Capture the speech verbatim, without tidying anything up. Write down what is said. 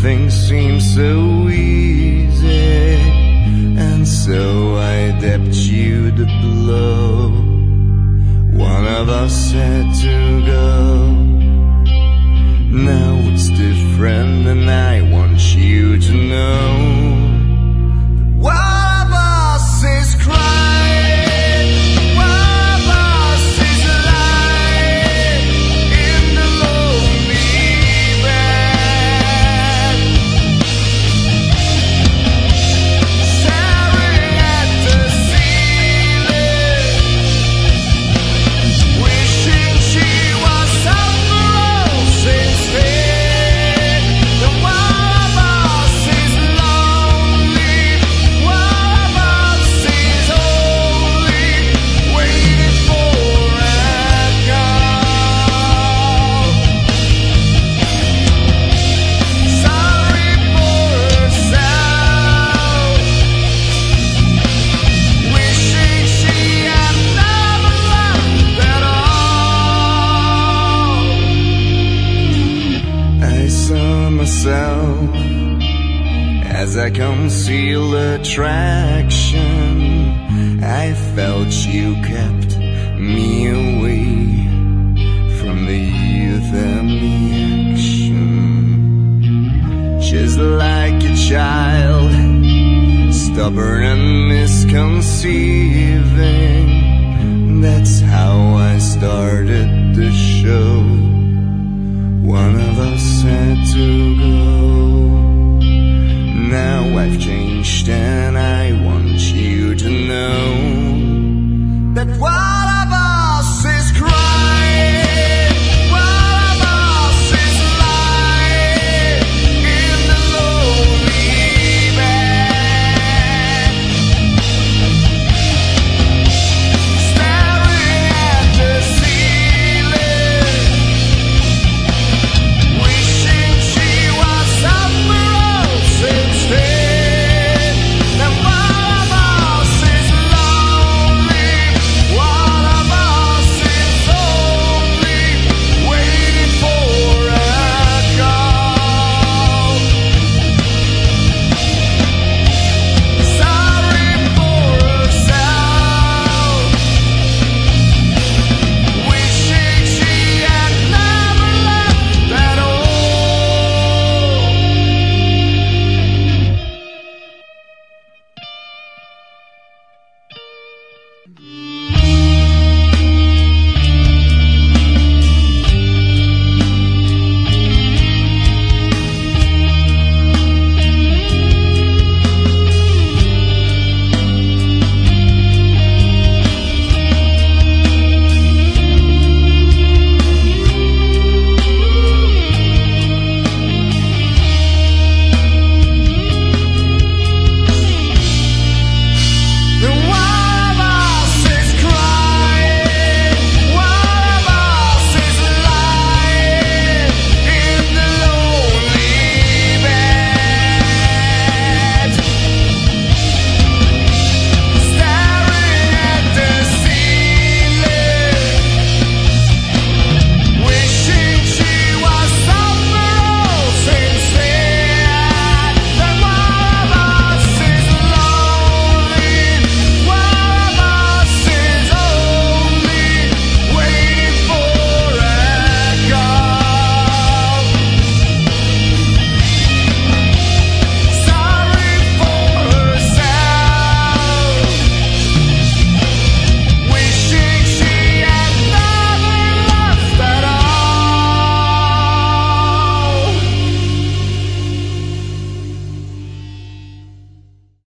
things seem so easy, and so I dipped you the blow. One of us had to go. Now it's different, and I want you to know that one of us is crying, one of us is lying in the lonely bed, staring at the ceiling, wishing she was somewhere else instead. The one of us is lonely, one of us is only waiting for a call. Sorry for herself, wishing she had never loved at all. I saw myself as I concealed attraction. I felt you kept me away from the youth and the action. Just like a child, stubborn and misconceiving. That's how I started the show.